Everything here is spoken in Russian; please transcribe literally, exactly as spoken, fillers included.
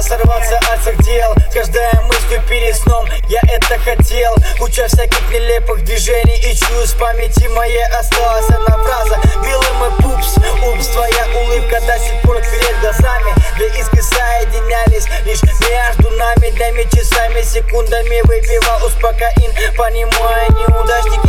сорваться от всех дел. Каждая мысль перед сном, я это хотел. Куча всяких нелепых движений, и чую, с памяти моей осталась одна фраза: милый мой пупс, упс, твоя улыбка до сих пор перед глазами. Две искры соединялись лишь между нами. Днями, часами, секундами выпивал успокоин, понимая, неудачник